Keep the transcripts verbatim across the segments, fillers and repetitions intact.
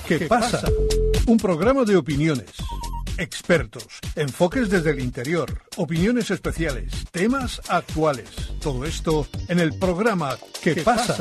¿Qué pasa? Un programa de opiniones, expertos, enfoques desde el interior, opiniones especiales, temas actuales. Todo esto en el programa ¿Qué pasa?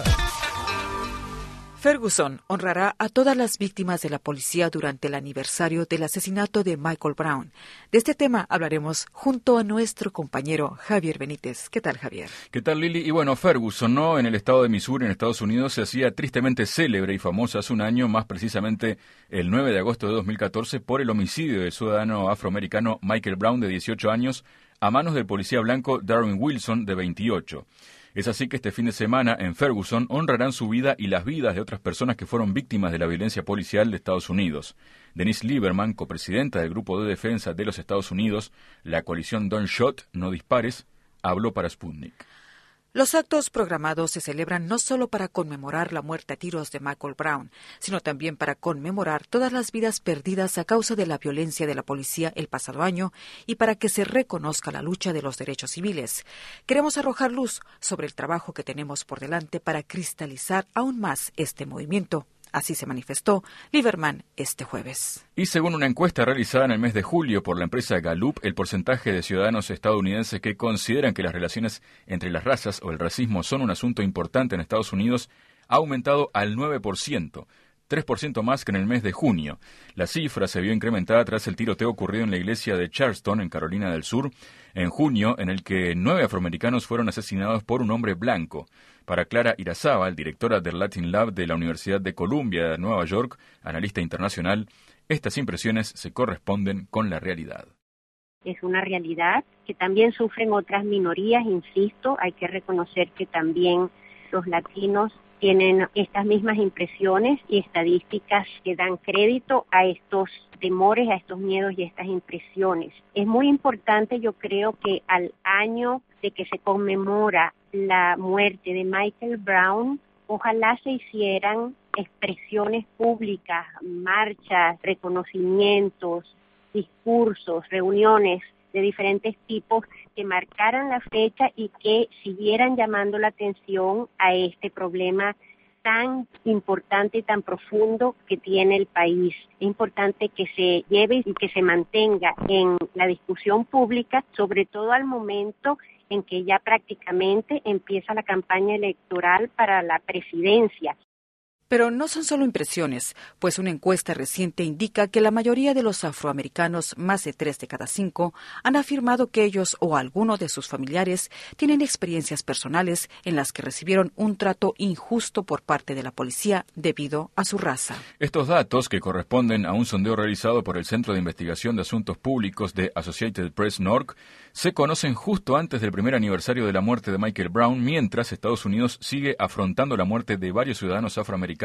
Ferguson honrará a todas las víctimas de la policía durante el aniversario del asesinato de Michael Brown. De este tema hablaremos junto a nuestro compañero Javier Benítez. ¿Qué tal, Javier? ¿Qué tal, Lili? Y bueno, Ferguson, ¿no? En el estado de Missouri, en Estados Unidos, se hacía tristemente célebre y famosa hace un año, más precisamente el nueve de agosto de dos mil catorce, por el homicidio del ciudadano afroamericano Michael Brown, de dieciocho años, a manos del policía blanco Darren Wilson, de veintiocho. Es así que este fin de semana en Ferguson honrarán su vida y las vidas de otras personas que fueron víctimas de la violencia policial de Estados Unidos. Denise Lieberman, copresidenta del Grupo de Defensa de los Estados Unidos, la coalición Don't Shoot, No Dispares, habló para Sputnik. Los actos programados se celebran no solo para conmemorar la muerte a tiros de Michael Brown, sino también para conmemorar todas las vidas perdidas a causa de la violencia de la policía el pasado año y para que se reconozca la lucha de los derechos civiles. Queremos arrojar luz sobre el trabajo que tenemos por delante para cristalizar aún más este movimiento. Así se manifestó Lieberman este jueves. Y según una encuesta realizada en el mes de julio por la empresa Gallup, el porcentaje de ciudadanos estadounidenses que consideran que las relaciones entre las razas o el racismo son un asunto importante en Estados Unidos ha aumentado al nueve por ciento, tres por ciento más que en el mes de junio. La cifra se vio incrementada tras el tiroteo ocurrido en la iglesia de Charleston, en Carolina del Sur, en junio, en el que nueve afroamericanos fueron asesinados por un hombre blanco. Para Clara Irazábal, directora del Latin Lab de la Universidad de Columbia de Nueva York, analista internacional, estas impresiones se corresponden con la realidad. Es una realidad que también sufren otras minorías, insisto, hay que reconocer que también los latinos tienen estas mismas impresiones y estadísticas que dan crédito a estos temores, a estos miedos y a estas impresiones. Es muy importante, yo creo, que al año de que se conmemora la muerte de Michael Brown, ojalá se hicieran expresiones públicas, marchas, reconocimientos, discursos, reuniones de diferentes tipos que marcaran la fecha y que siguieran llamando la atención a este problema tan importante y tan profundo que tiene el país. Es importante que se lleve y que se mantenga en la discusión pública, sobre todo al momento en que ya prácticamente empieza la campaña electoral para la presidencia. Pero no son solo impresiones, pues una encuesta reciente indica que la mayoría de los afroamericanos, más de tres de cada cinco, han afirmado que ellos o alguno de sus familiares tienen experiencias personales en las que recibieron un trato injusto por parte de la policía debido a su raza. Estos datos, que corresponden a un sondeo realizado por el Centro de Investigación de Asuntos Públicos de Associated Press N O R C, se conocen justo antes del primer aniversario de la muerte de Michael Brown, mientras Estados Unidos sigue afrontando la muerte de varios ciudadanos afroamericanos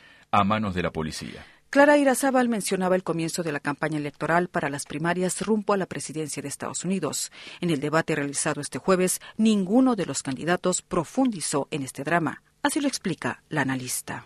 a manos de la policía. Clara Irazábal mencionaba el comienzo de la campaña electoral para las primarias rumbo a la presidencia de Estados Unidos. En el debate realizado este jueves, ninguno de los candidatos profundizó en este drama. Así lo explica la analista.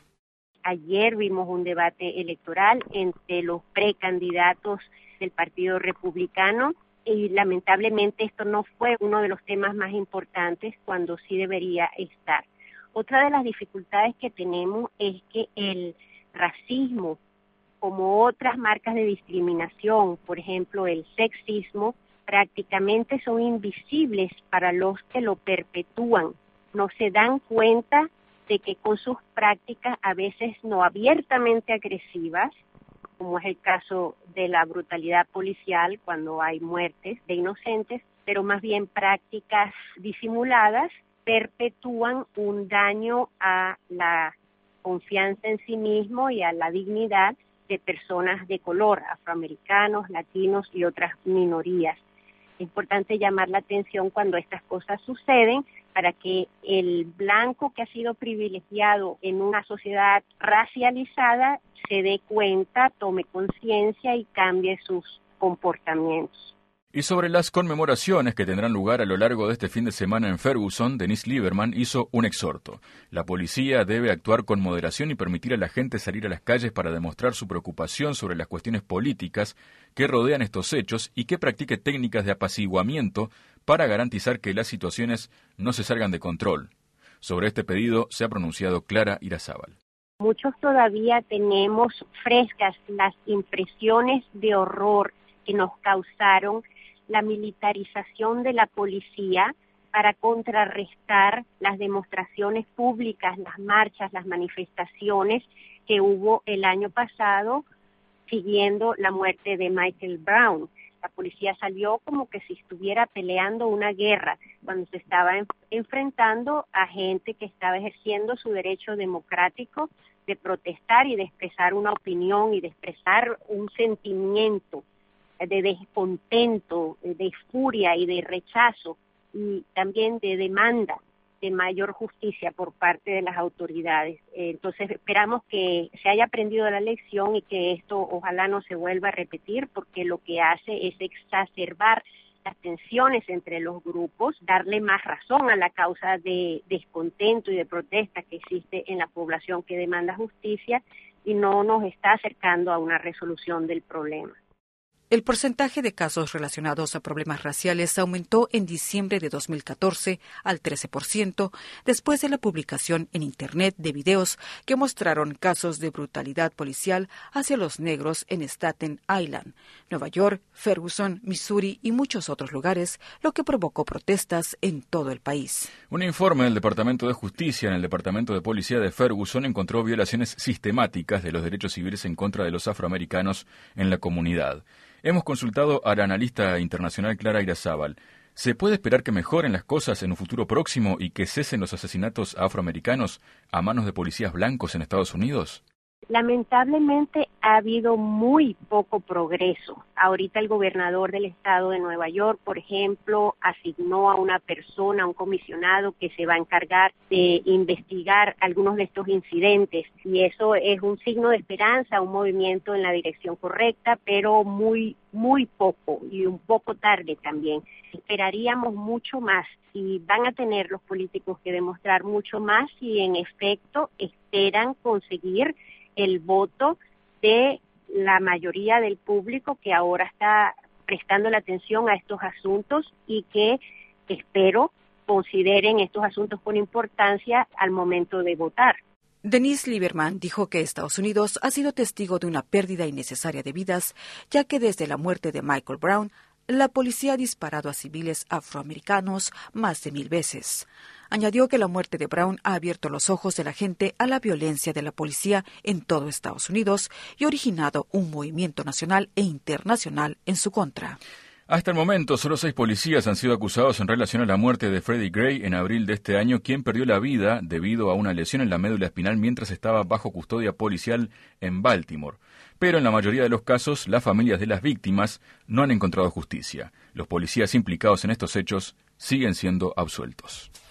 Ayer vimos un debate electoral entre los precandidatos del Partido Republicano y lamentablemente esto no fue uno de los temas más importantes cuando sí debería estar. Otra de las dificultades que tenemos es que el racismo, como otras marcas de discriminación, por ejemplo el sexismo, prácticamente son invisibles para los que lo perpetúan. No se dan cuenta de que con sus prácticas, a veces no abiertamente agresivas, como es el caso de la brutalidad policial cuando hay muertes de inocentes, pero más bien prácticas disimuladas, perpetúan un daño a la confianza en sí mismo y a la dignidad de personas de color, afroamericanos, latinos y otras minorías. Es importante llamar la atención cuando estas cosas suceden para que el blanco que ha sido privilegiado en una sociedad racializada se dé cuenta, tome conciencia y cambie sus comportamientos. Y sobre las conmemoraciones que tendrán lugar a lo largo de este fin de semana en Ferguson, Denise Lieberman hizo un exhorto. La policía debe actuar con moderación y permitir a la gente salir a las calles para demostrar su preocupación sobre las cuestiones políticas que rodean estos hechos y que practique técnicas de apaciguamiento para garantizar que las situaciones no se salgan de control. Sobre este pedido se ha pronunciado Clara Irazábal. Muchos todavía tenemos frescas las impresiones de horror que nos causaron la militarización de la policía para contrarrestar las demostraciones públicas, las marchas, las manifestaciones que hubo el año pasado siguiendo la muerte de Michael Brown. La policía salió como que si estuviera peleando una guerra, cuando se estaba en, enfrentando a gente que estaba ejerciendo su derecho democrático de protestar y de expresar una opinión y de expresar un sentimiento de descontento, de furia y de rechazo, y también de demanda de mayor justicia por parte de las autoridades. Entonces esperamos que se haya aprendido la lección y que esto ojalá no se vuelva a repetir, porque lo que hace es exacerbar las tensiones entre los grupos, darle más razón a la causa de descontento y de protesta que existe en la población que demanda justicia, y no nos está acercando a una resolución del problema. El porcentaje de casos relacionados a problemas raciales aumentó en diciembre de dos mil catorce al trece por ciento después de la publicación en Internet de videos que mostraron casos de brutalidad policial hacia los negros en Staten Island, Nueva York, Ferguson, Missouri y muchos otros lugares, lo que provocó protestas en todo el país. Un informe del Departamento de Justicia en el Departamento de Policía de Ferguson encontró violaciones sistemáticas de los derechos civiles en contra de los afroamericanos en la comunidad. Hemos consultado a la analista internacional Clara Irazábal. ¿Se puede esperar que mejoren las cosas en un futuro próximo y que cesen los asesinatos afroamericanos a manos de policías blancos en Estados Unidos? Lamentablemente ha habido muy poco progreso. Ahorita el gobernador del estado de Nueva York, por ejemplo, asignó a una persona, a un comisionado que se va a encargar de investigar algunos de estos incidentes, y eso es un signo de esperanza, un movimiento en la dirección correcta, pero muy, muy poco y un poco tarde también. Esperaríamos mucho más y van a tener los políticos que demostrar mucho más si en efecto esperan conseguir el voto de la mayoría del público que ahora está prestando la atención a estos asuntos y que espero consideren estos asuntos con importancia al momento de votar. Denise Lieberman dijo que Estados Unidos ha sido testigo de una pérdida innecesaria de vidas, ya que desde la muerte de Michael Brown, la policía ha disparado a civiles afroamericanos más de mil veces. Añadió que la muerte de Brown ha abierto los ojos de la gente a la violencia de la policía en todo Estados Unidos y originado un movimiento nacional e internacional en su contra. Hasta el momento, solo seis policías han sido acusados en relación a la muerte de Freddie Gray en abril de este año, quien perdió la vida debido a una lesión en la médula espinal mientras estaba bajo custodia policial en Baltimore. Pero en la mayoría de los casos, las familias de las víctimas no han encontrado justicia. Los policías implicados en estos hechos siguen siendo absueltos.